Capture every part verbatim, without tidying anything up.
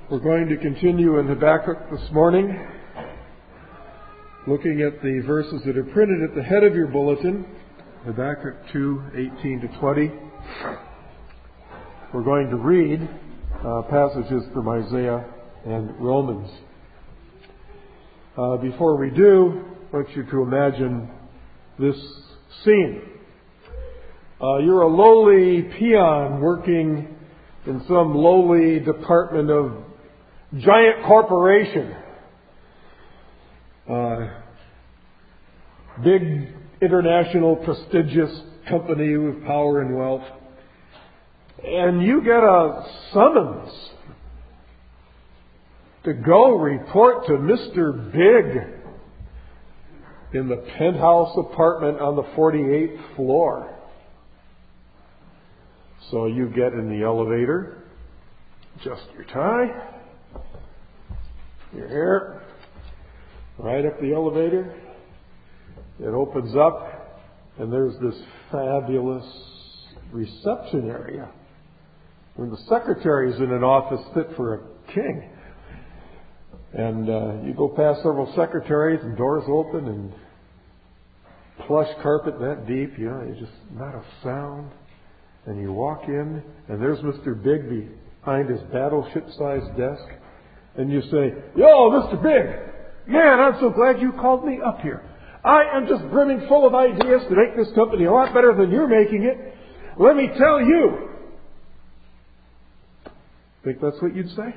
We're going to continue in Habakkuk this morning, looking at the verses that are printed at the head of your bulletin, Habakkuk two, eighteen to twenty. We're going to read uh, passages from Isaiah and Romans. Uh, before we do, I want you to imagine this scene. Uh, you're a lowly peon working in some lowly department of giant corporation. Uh, big international prestigious company with power and wealth. And you get a summons to go report to Mister Big in the penthouse apartment on the forty-eighth floor. So you get in the elevator, adjust your tie, your hair, right up the elevator. It opens up, and there's this fabulous reception area. When the secretary's in an office fit for a king. And uh, you go past several secretaries, and doors open, and plush carpet that deep, you know, it's just not a sound. And you walk in, and there's Mister Big behind his battleship-sized desk. And you say, "Yo, Mister Big, man, I'm so glad you called me up here. I am just brimming full of ideas to make this company a lot better than you're making it. Let me tell you." Think that's what you'd say?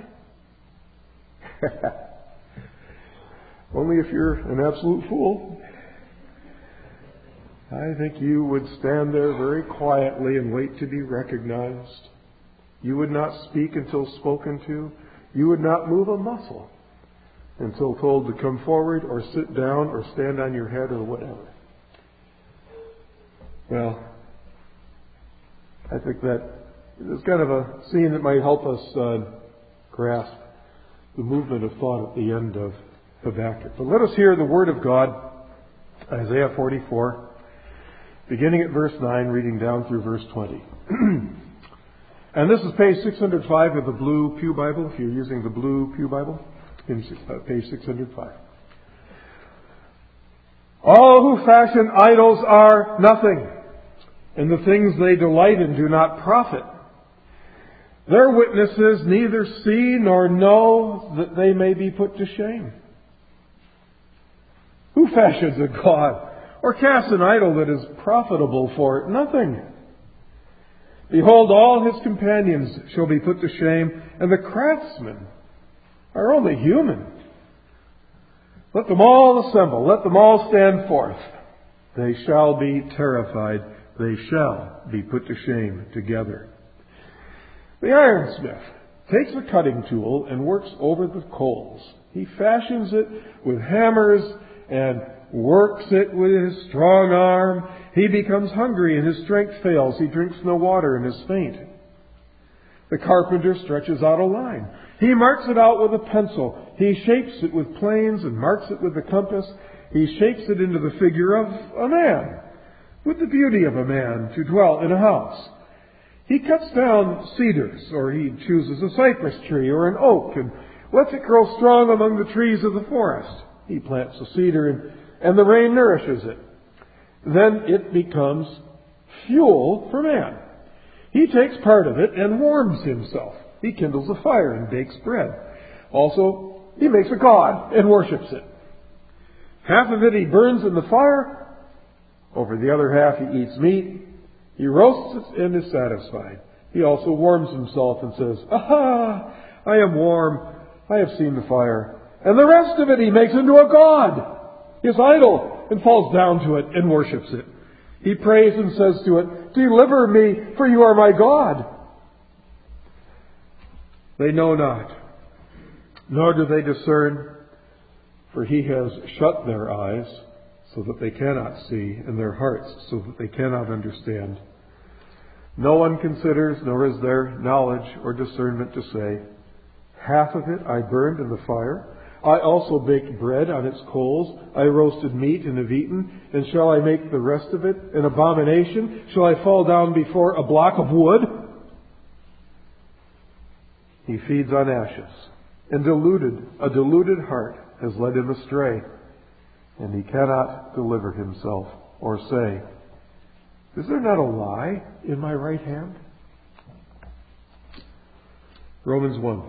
Only if you're an absolute fool. I think you would stand there very quietly and wait to be recognized. You would not speak until spoken to. You would not move a muscle until told to come forward or sit down or stand on your head or whatever. Well, I think that is kind of a scene that might help us uh, grasp the movement of thought at the end of Habakkuk. But let us hear the Word of God, Isaiah forty-four. Beginning at verse nine, reading down through verse twenty. And this is page six hundred five of the Blue Pew Bible, if you're using the Blue Pew Bible, page six hundred five. All who fashion idols are nothing, and the things they delight in do not profit. Their witnesses neither see nor know that they may be put to shame. Who fashions a god? Or casts an idol that is profitable for nothing? Behold, all his companions shall be put to shame, and the craftsmen are only human. Let them all assemble, let them all stand forth. They shall be terrified, they shall be put to shame together. The ironsmith takes a cutting tool and works over the coals. He fashions it with hammers and works it with his strong arm. He becomes hungry and his strength fails. He drinks no water and is faint. The carpenter stretches out a line. He marks it out with a pencil. He shapes it with planes and marks it with the compass. He shapes it into the figure of a man, with the beauty of a man to dwell in a house. He cuts down cedars, or he chooses a cypress tree or an oak and lets it grow strong among the trees of the forest. He plants a cedar and And the rain nourishes it. Then it becomes fuel for man. He takes part of it and warms himself. He kindles a fire and bakes bread. Also, he makes a god and worships it. Half of it he burns in the fire. Over the other half he eats meat. He roasts it and is satisfied. He also warms himself and says, "Aha! I am warm. I have seen the fire." And the rest of it he makes into a god, his idol, and falls down to it and worships it. He prays and says to it, "Deliver me, for you are my God." They know not, nor do they discern, for he has shut their eyes so that they cannot see, and their hearts so that they cannot understand. No one considers, nor is there knowledge or discernment to say, "Half of it I burned in the fire. I also baked bread on its coals. I roasted meat and have eaten. And shall I make the rest of it an abomination? Shall I fall down before a block of wood?" He feeds on ashes. and deluded, a deluded heart has led him astray, and he cannot deliver himself or say, is there not a lie in my right hand? Romans one.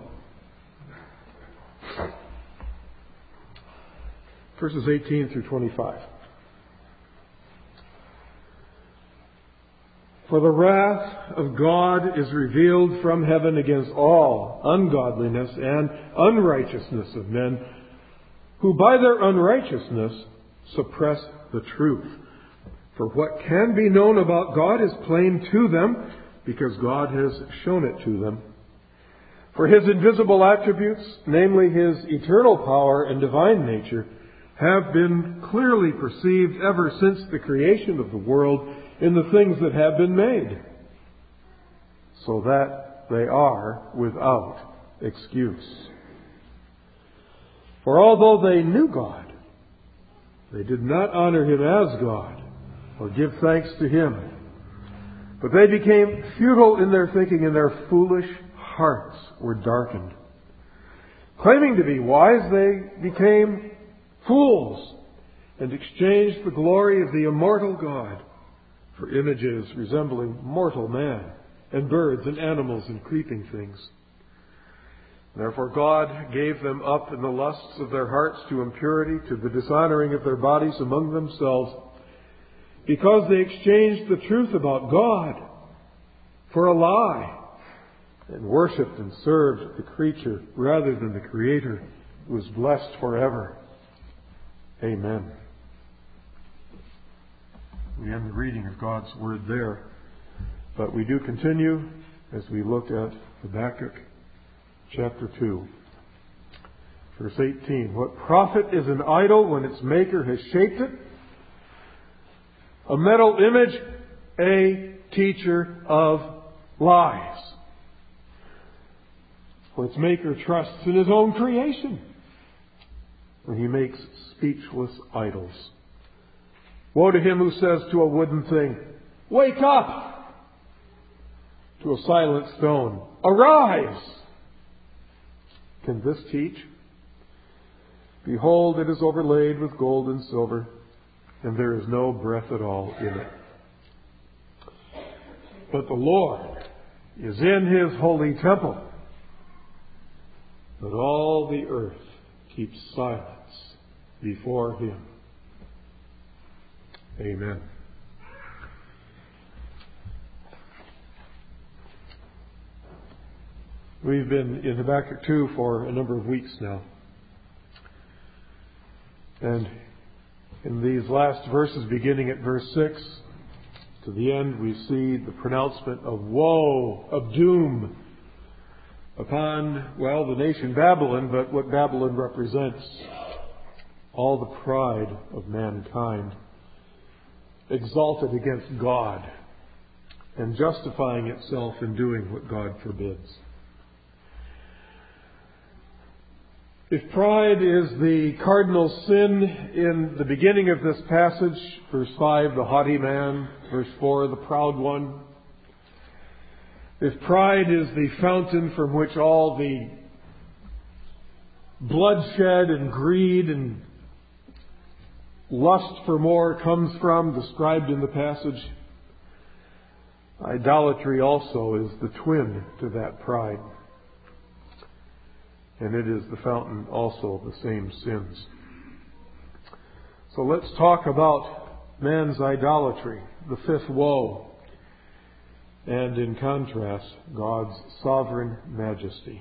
Verses eighteen through twenty-five. For the wrath of God is revealed from heaven against all ungodliness and unrighteousness of men, who by their unrighteousness suppress the truth. For what can be known about God is plain to them, because God has shown it to them. For His invisible attributes, namely His eternal power and divine nature, have been clearly perceived ever since the creation of the world in the things that have been made, so that they are without excuse. For although they knew God, they did not honor Him as God or give thanks to Him, but they became futile in their thinking, and their foolish hearts were darkened. Claiming to be wise, they became fools and exchanged the glory of the immortal God for images resembling mortal man, and birds and animals and creeping things. Therefore God gave them up in the lusts of their hearts to impurity, to the dishonoring of their bodies among themselves, because they exchanged the truth about God for a lie, and worshipped and served the creature rather than the Creator, who is blessed forever. Amen. We end the reading of God's Word there. But we do continue as we look at Habakkuk chapter two. Verse eighteen. What profit is an idol when its maker has shaped it? A metal image, a teacher of lies. For its maker trusts in his own creation when he makes speechless idols. Woe to him who says to a wooden thing, wake up! To a silent stone, arise! Can this teach? Behold, it is overlaid with gold and silver, and there is no breath at all in it. But the Lord is in His holy temple, but all the earth keeps silence before Him. Amen. We've been in Habakkuk two for a number of weeks now. And in these last verses, beginning at verse six, to the end, we see the pronouncement of woe, of doom, upon, well, the nation Babylon, but what Babylon represents, all the pride of mankind, exalted against God and justifying itself in doing what God forbids. If pride is the cardinal sin in the beginning of this passage, verse five, the haughty man, verse four, the proud one. If pride is the fountain from which all the bloodshed and greed and lust for more comes from, described in the passage, idolatry also is the twin to that pride. And it is the fountain also of the same sins. So let's talk about man's idolatry, the fifth woe, and in contrast, God's sovereign majesty.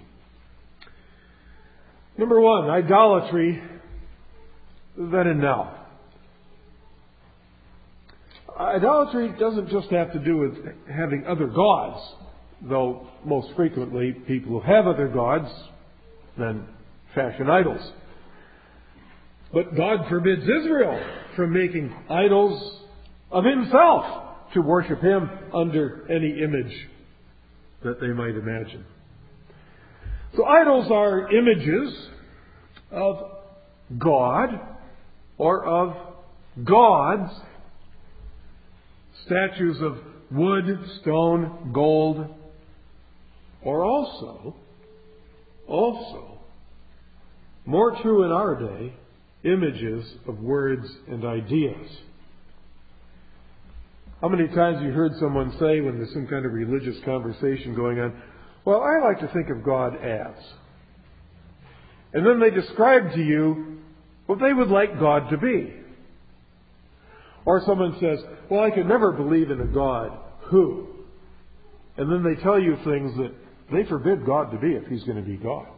Number one, idolatry then and now. Idolatry doesn't just have to do with having other gods, though most frequently people who have other gods then fashion idols. But God forbids Israel from making idols of Himself to worship Him under any image that they might imagine. So idols are images of God or of gods, statues of wood, stone, gold, or also, also More true in our day, images of words and ideas. How many times have you heard someone say when there's some kind of religious conversation going on, well, I like to think of God as. And then they describe to you what they would like God to be. Or someone says, well, I could never believe in a God who. And then they tell you things that they forbid God to be if He's going to be God.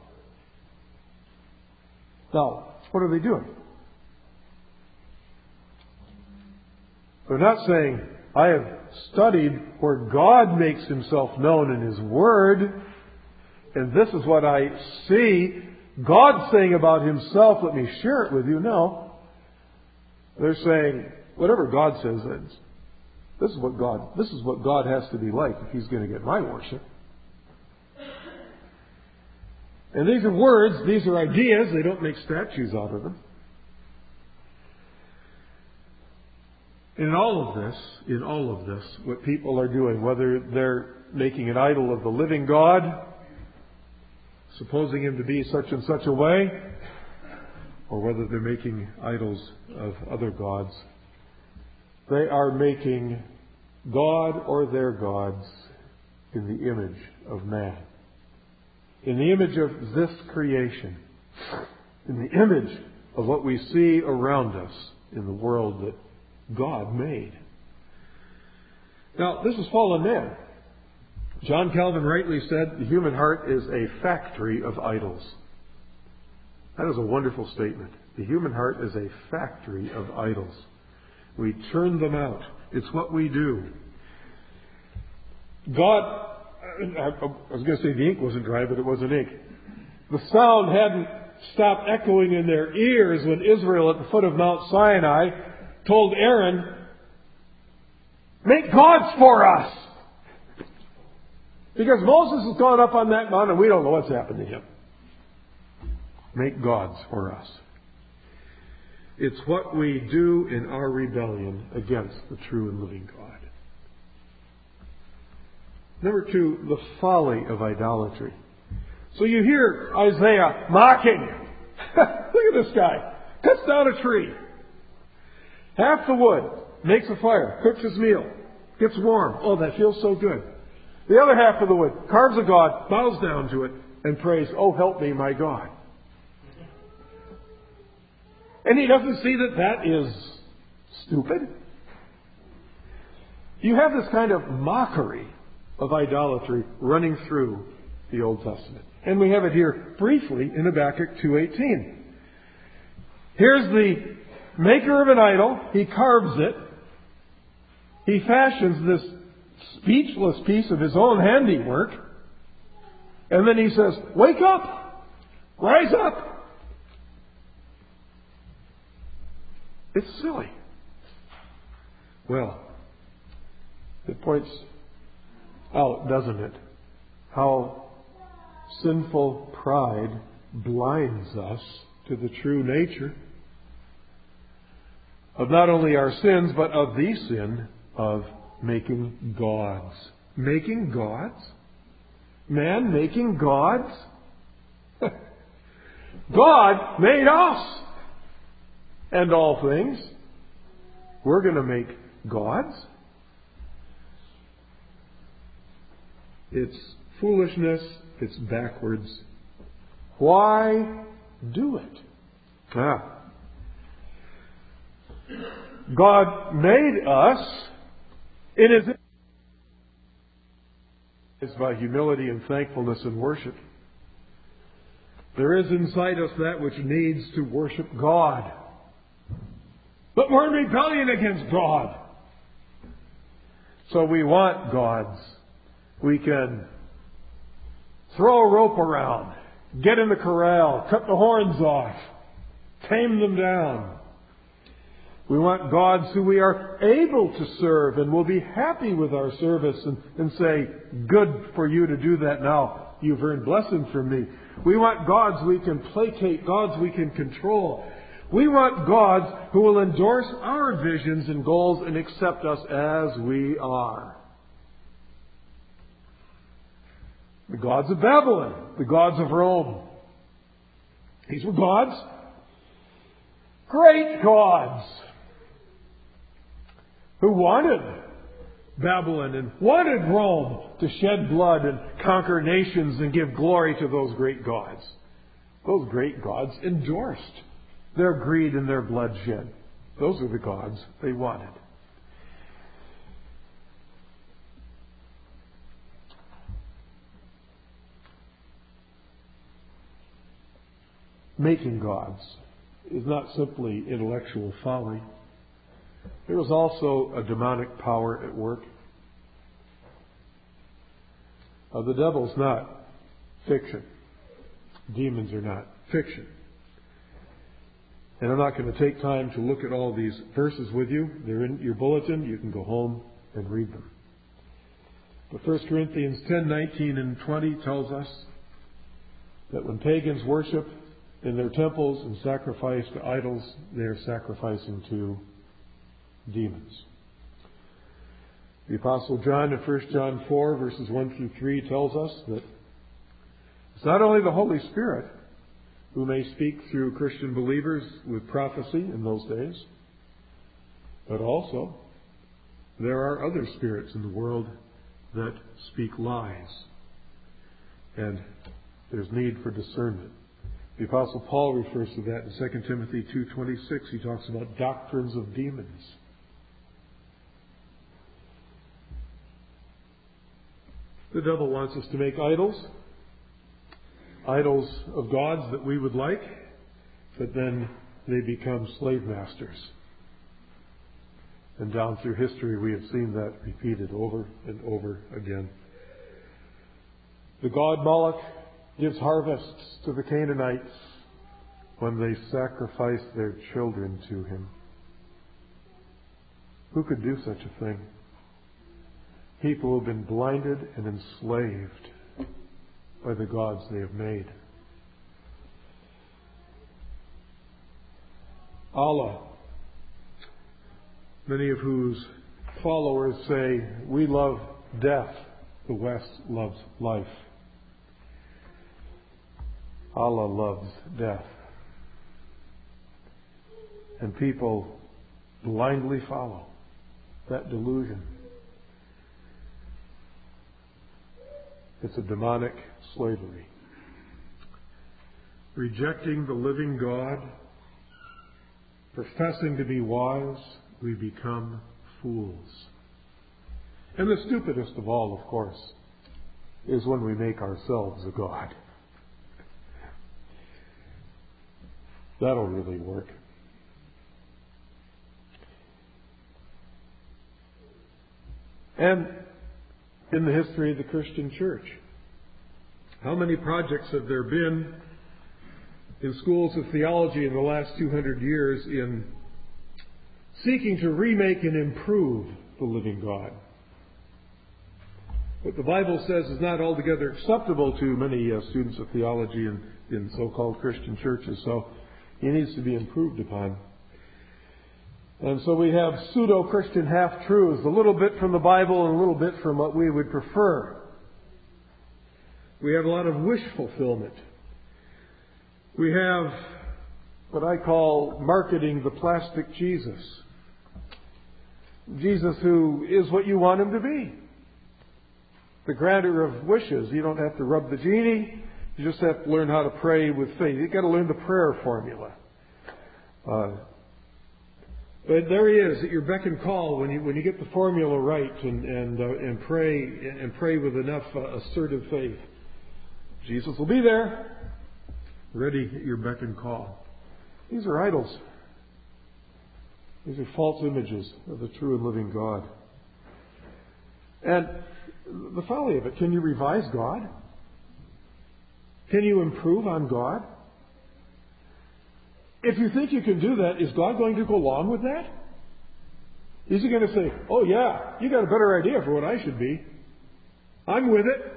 Now, what are they doing? They're not saying, I have studied where God makes Himself known in His Word, and this is what I see God saying about Himself, let me share it with you. No. They're saying, whatever God says, this is what God, this is what God has to be like if He's going to get my worship. And these are words, these are ideas, they don't make statues out of them. In all of this, in all of this, what people are doing, whether they're making an idol of the living God, supposing Him to be such and such a way, or whether they're making idols of other gods, they are making God or their gods in the image of man. In the image of this creation. In the image of what we see around us in the world that God made. Now, this is fallen man. John Calvin rightly said the human heart is a factory of idols. That is a wonderful statement. The human heart is a factory of idols. We turn them out. It's what we do. God, I was going to say the ink wasn't dry, but it wasn't ink. The sound hadn't stopped echoing in their ears when Israel at the foot of Mount Sinai told Aaron, make gods for us. Because Moses has gone up on that mountain and we don't know what's happened to him. Make gods for us. It's what we do in our rebellion against the true and living God. Number two, the folly of idolatry. So you hear Isaiah mocking. Look at this guy. Cuts down a tree. Half the wood, makes a fire, cooks his meal, gets warm. Oh, that feels so good. The other half of the wood, carves a god, bows down to it, and prays, oh, help me, my God. And he doesn't see that that is stupid. You have this kind of mockery of idolatry running through the Old Testament. And we have it here briefly in Habakkuk two eighteen. Here's the maker of an idol. He carves it. He fashions this speechless piece of his own handiwork. And then he says, wake up! Rise up! It's silly. Well, it points out, doesn't it, how sinful pride blinds us to the true nature of not only our sins, but of the sin of making gods. Making gods? Man making gods? God made us and all things. We're going to make gods? It's foolishness. It's backwards. Why do it? Ah. God made us in His image. It's by humility and thankfulness and worship. There is inside us that which needs to worship God. But we're in rebellion against God. So we want gods. We can throw a rope around, get in the corral, cut the horns off, tame them down. We want gods who we are able to serve and will be happy with our service and, and say, good for you to do that now. You've earned blessing from me. We want gods we can placate, gods we can control. We want gods who will endorse our visions and goals and accept us as we are. The gods of Babylon, the gods of Rome. These were gods. Great gods. Who wanted Babylon and wanted Rome to shed blood and conquer nations and give glory to those great gods. Those great gods endorsed their greed and their bloodshed. Those are the gods they wanted. Making gods is not simply intellectual folly. There is also a demonic power at work. Uh, the devil's not fiction. Demons are not fiction. And I'm not going to take time to look at all these verses with you. They're in your bulletin. You can go home and read them. But First Corinthians ten, nineteen, and twenty tells us that when pagans worship in their temples and sacrifice to idols, they are sacrificing to demons. The Apostle John in First John four, verses one through three tells us that it's not only the Holy Spirit who may speak through Christian believers with prophecy in those days, but also there are other spirits in the world that speak lies. And there's need for discernment. The Apostle Paul refers to that in Second Timothy two twenty-six. He talks about doctrines of demons. The devil wants us to make idols. Idols of gods that we would like, but then they become slave masters. And down through history we have seen that repeated over and over again. The god Moloch gives harvests to the Canaanites when they sacrifice their children to him. Who could do such a thing? People who have been blinded and enslaved by the gods they have made. Allah, many of whose followers say, we love death, the West loves life. Allah loves death. And people blindly follow that delusion. It's a demonic slavery. Rejecting the living God, professing to be wise, we become fools. And the stupidest of all, of course, is when we make ourselves a god. That'll really work. And in the history of the Christian church, how many projects have there been in schools of theology in the last two hundred years in seeking to remake and improve the living God? What the Bible says is not altogether acceptable to many uh, students of theology in, in so-called Christian churches, so he needs to be improved upon. And so we have pseudo-Christian half-truths, a little bit from the Bible and a little bit from what we would prefer. We have a lot of wish fulfillment. We have what I call marketing the plastic Jesus. Jesus who is what you want him to be. The granter of wishes. You don't have to rub the genie. You just have to learn how to pray with faith. You've got to learn the prayer formula. Uh, But there he is at your beck and call when you when you get the formula right and and uh, and pray and pray with enough uh, assertive faith. Jesus will be there, ready at your beck and call. These are idols. These are false images of the true and living God. And the folly of it, can you revise God? Can you improve on God? If you think you can do that, is God going to go along with that? Is he going to say, oh yeah, you got a better idea for what I should be. I'm with it.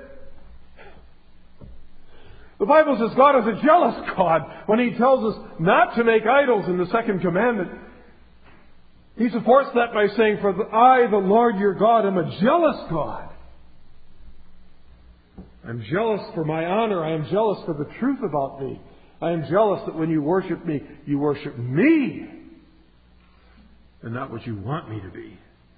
The Bible says God is a jealous God when he tells us not to make idols in the second commandment. He supports that by saying, for I, the Lord your God, am a jealous God. I'm jealous for my honor. I am jealous for the truth about me. I am jealous that when you worship me, you worship me and not what you want me to be.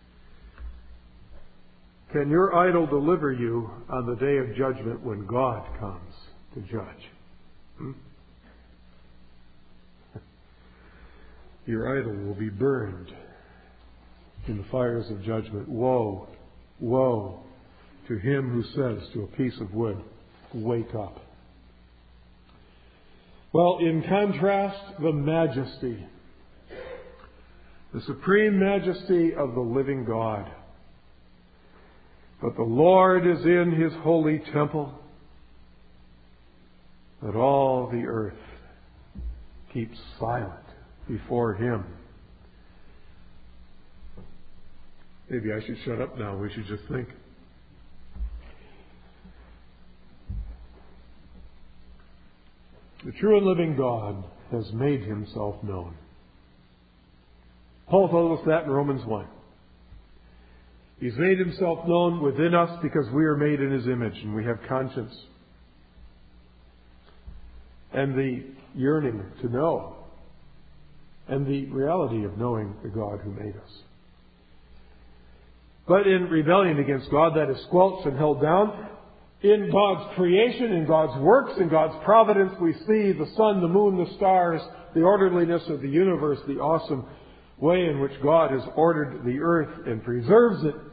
Can your idol deliver you on the day of judgment when God comes to judge? Hmm? Your idol will be burned in the fires of judgment. Woe, woe to him who says to a piece of wood, wake up. Well, in contrast, the majesty, the supreme majesty of the living God. But the Lord is in his holy temple, that all the earth keeps silent before him. Maybe I should shut up now. We should just think. The true and living God has made himself known. Paul told us that in Romans one. He's made himself known within us because we are made in his image and we have conscience and the yearning to know and the reality of knowing the God who made us. But in rebellion against God, that is squelched and held down. In God's creation, in God's works, in God's providence, we see the sun, the moon, the stars, the orderliness of the universe, the awesome way in which God has ordered the earth and preserves it.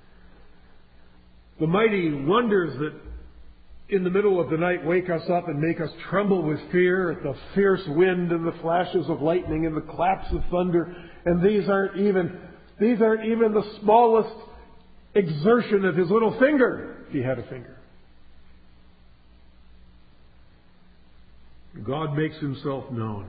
The mighty wonders that in the middle of the night wake us up and make us tremble with fear at the fierce wind and the flashes of lightning and the claps of thunder. And these aren't even, these aren't even the smallest exertion of his little finger, if he had a finger. God makes himself known.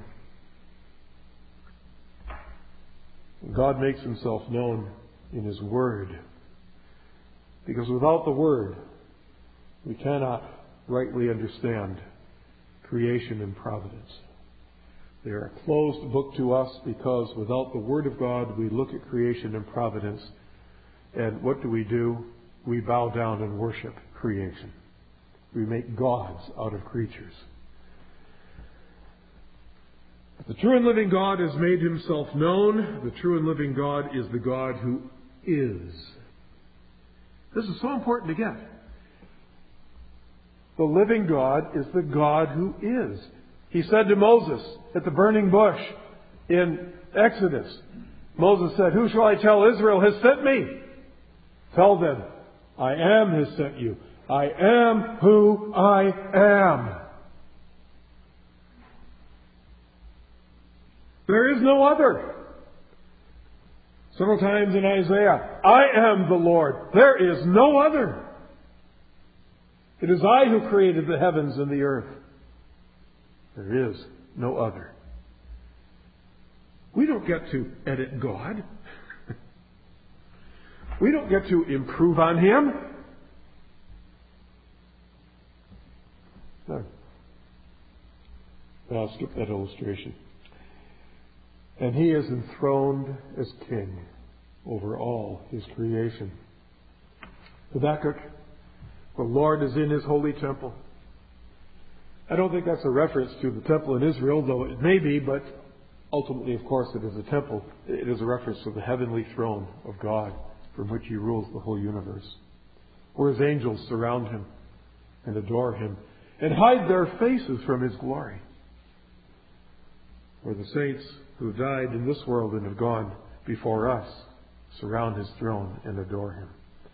God makes himself known in his Word. Because without the Word, we cannot rightly understand creation and providence. They are a closed book to us because without the Word of God, we look at creation and providence, and what do we do? We bow down and worship creation. We make gods out of creatures. The true and living God has made himself known. The true and living God is the God who is. This is so important to get. The living God is the God who is. He said to Moses at the burning bush in Exodus, Moses said, "Who shall I tell Israel has sent me? Tell them, I am has sent you. I am who I am." There is no other. Several times in Isaiah, I am the Lord. There is no other. It is I who created the heavens and the earth. There is no other. We don't get to edit God. We don't get to improve on him. No. I'll skip that illustration. And he is enthroned as king over all his creation. Habakkuk, the Lord is in his holy temple. I don't think that's a reference to the temple in Israel, though it may be, but ultimately, of course, it is a temple. It is a reference to the heavenly throne of God from which he rules the whole universe, where his angels surround him and adore him and hide their faces from his glory, where the saints who died in this world and have gone before us surround his throne and adore him.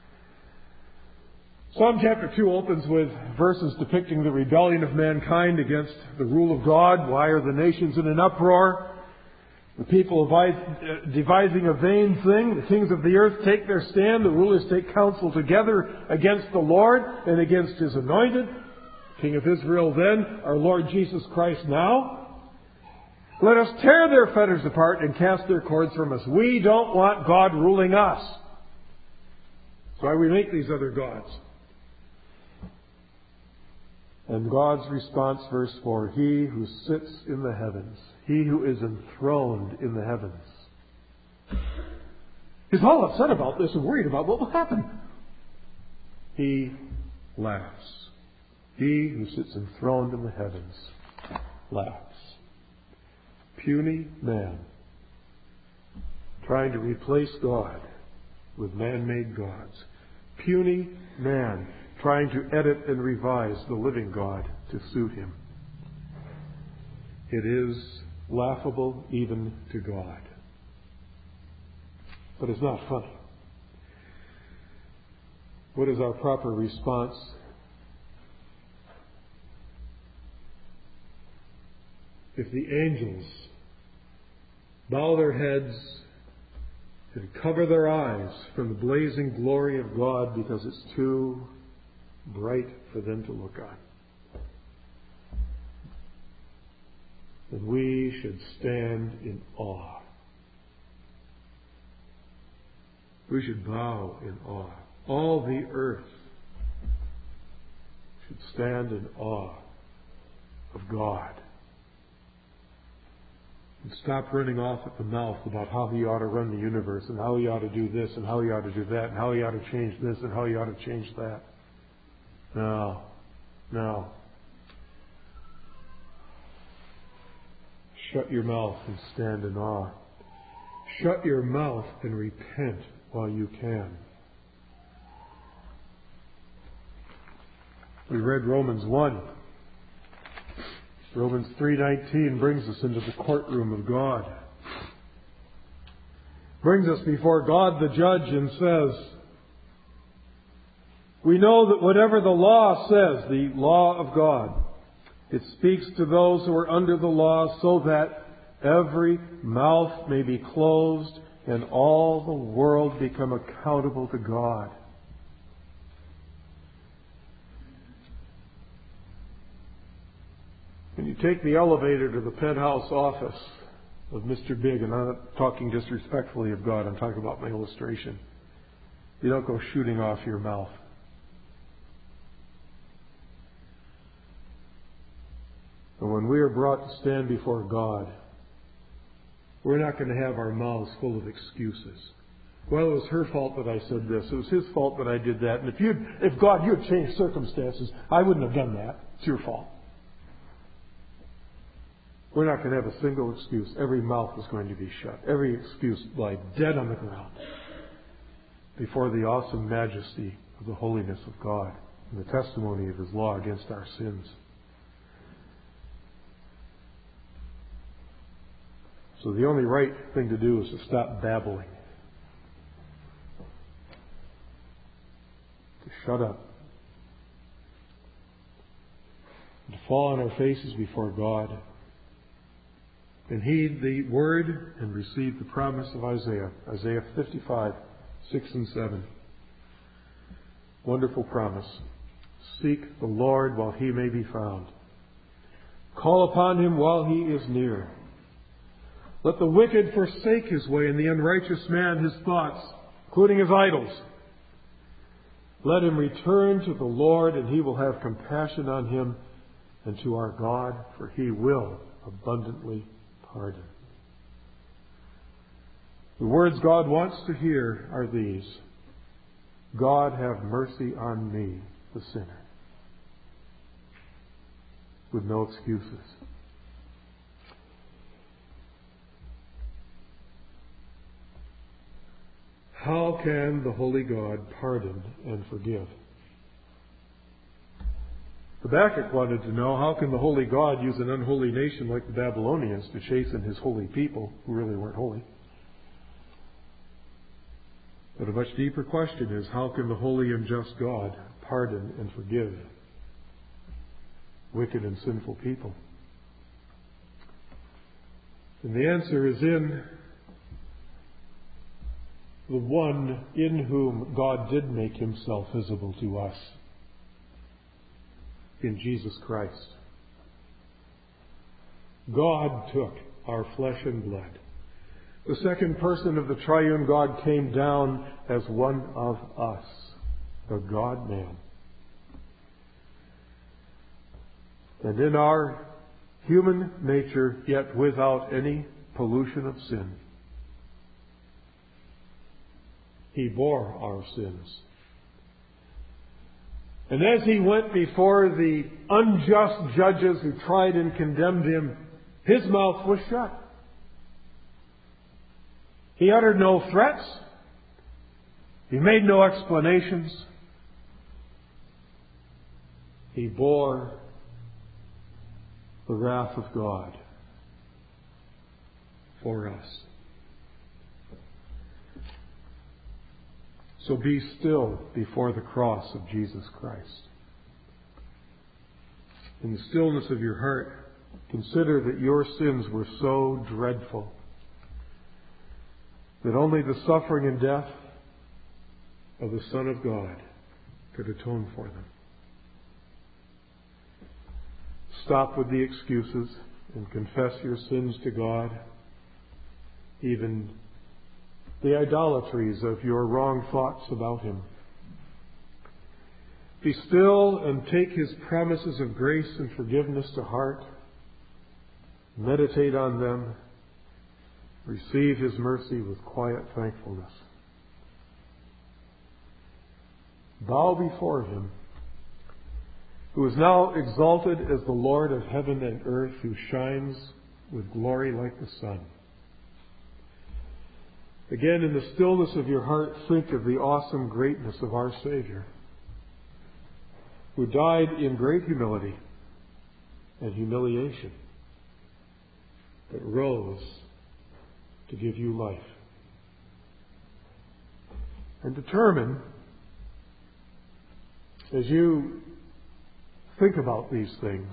Psalm chapter two opens with verses depicting the rebellion of mankind against the rule of God. Why are the nations in an uproar? The people devising a vain thing. The kings of the earth take their stand. The rulers take counsel together against the Lord and against his anointed. King of Israel then, our Lord Jesus Christ now. Let us tear their fetters apart and cast their cords from us. We don't want God ruling us. That's why we make these other gods. And God's response, verse four, he who sits in the heavens, he who is enthroned in the heavens. He's all upset about this and worried about what will happen. He laughs. He who sits enthroned in the heavens laughs. Puny man trying to replace God with man-made gods. Puny man trying to edit and revise the living God to suit him. It is laughable even to God. But it's not funny. What is our proper response? If the angels bow their heads and cover their eyes from the blazing glory of God because it's too bright for them to look on, then we should stand in awe. We should bow in awe. All the earth should stand in awe of God. And stop running off at the mouth about how He ought to run the universe and how He ought to do this and how He ought to do that and how He ought to change this and how He ought to change that. No. No. Shut your mouth and stand in awe. Shut your mouth and repent while you can. We read Romans one. Romans three nineteen brings us into the courtroom of God. Brings us before God the judge and says, we know that whatever the law says, the law of God, it speaks to those who are under the law so that every mouth may be closed and all the world become accountable to God. When you take the elevator to the penthouse office of Mister Big, and I'm not talking disrespectfully of God, I'm talking about my illustration, you don't go shooting off your mouth. And when we are brought to stand before God, we're not going to have our mouths full of excuses. Well, it was her fault that I said this. It was his fault that I did that. And if you, if God, you had changed circumstances, I wouldn't have done that. It's your fault. We're not going to have a single excuse. Every mouth is going to be shut. Every excuse lie dead on the ground before the awesome majesty of the holiness of God and the testimony of His law against our sins. So the only right thing to do is to stop babbling. To shut up. And to fall on our faces before God and heed the word and receive the promise of Isaiah. Isaiah fifty-five, six and seven. Wonderful promise. Seek the Lord while He may be found. Call upon Him while He is near. Let the wicked forsake his way and the unrighteous man his thoughts, including his idols. Let him return to the Lord, and He will have compassion on him, and to our God, for He will abundantly pardon. The words God wants to hear are these: God, have mercy on me, the sinner. With no excuses. How can the Holy God pardon and forgive? Habakkuk wanted to know, how can the Holy God use an unholy nation like the Babylonians to chasten His holy people who really weren't holy? But a much deeper question is, how can the holy and just God pardon and forgive wicked and sinful people? And the answer is in the one in whom God did make Himself visible to us, in Jesus Christ. God took our flesh and blood. The second person of the triune God came down as one of us, the God-man. And in our human nature, yet without any pollution of sin, He bore our sins. And as he went before the unjust judges who tried and condemned him, his mouth was shut. He uttered no threats. He made no explanations. He bore the wrath of God for us. So be still before the cross of Jesus Christ. In the stillness of your heart, consider that your sins were so dreadful that only the suffering and death of the Son of God could atone for them. Stop with the excuses and confess your sins to God, even the idolatries of your wrong thoughts about Him. Be still and take His promises of grace and forgiveness to heart. Meditate on them. Receive His mercy with quiet thankfulness. Bow before Him, who is now exalted as the Lord of heaven and earth, who shines with glory like the sun. Again, in the stillness of your heart, think of the awesome greatness of our Savior, who died in great humility and humiliation, but rose to give you life. And determine, as you think about these things,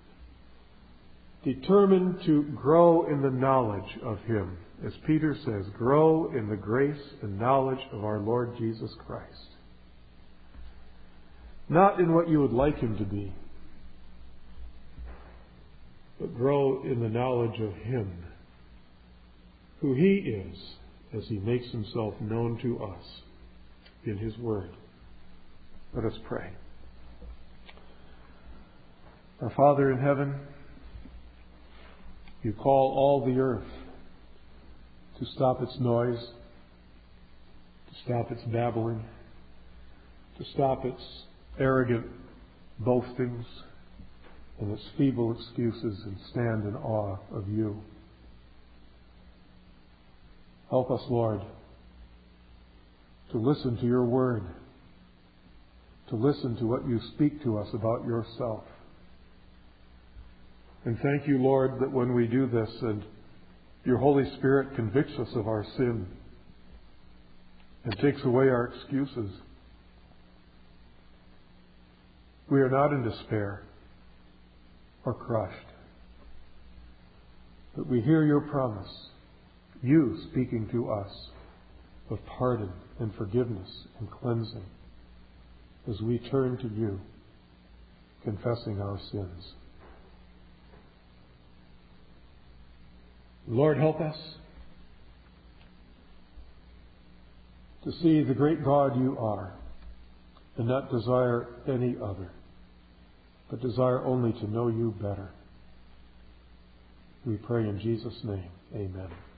determine to grow in the knowledge of Him. As Peter says, grow in the grace and knowledge of our Lord Jesus Christ. Not in what you would like Him to be, but grow in the knowledge of Him, who He is, as He makes Himself known to us in His Word. Let us pray. Our Father in heaven, You call all the earth to stop its noise, to stop its babbling, to stop its arrogant boastings and its feeble excuses, and stand in awe of You. Help us, Lord, to listen to Your word, to listen to what You speak to us about Yourself. And thank You, Lord, that when we do this and Your Holy Spirit convicts us of our sin and takes away our excuses, we are not in despair or crushed, but we hear Your promise, You speaking to us of pardon and forgiveness and cleansing as we turn to You, confessing our sins. Lord, help us to see the great God You are and not desire any other, but desire only to know You better. We pray in Jesus' name. Amen.